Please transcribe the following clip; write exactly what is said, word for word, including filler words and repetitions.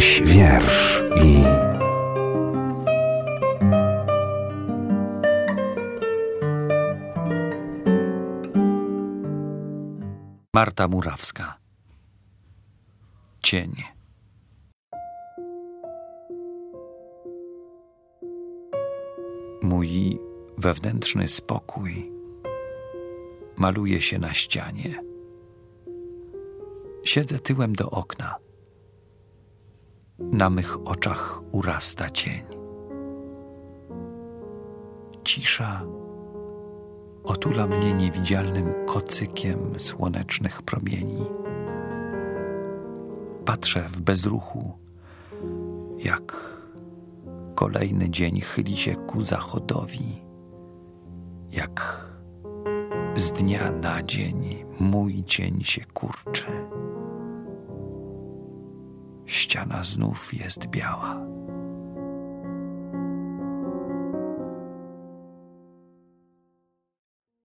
Jaś wiersz i... Marta Murawska. Cień. Mój wewnętrzny spokój maluje się na ścianie. Siedzę tyłem do okna. Na mych oczach urasta cień. Cisza otula mnie niewidzialnym kocykiem słonecznych promieni. Patrzę w bezruchu, jak kolejny dzień chyli się ku zachodowi, jak z dnia na dzień mój dzień się kurczy. Ściana znów jest biała.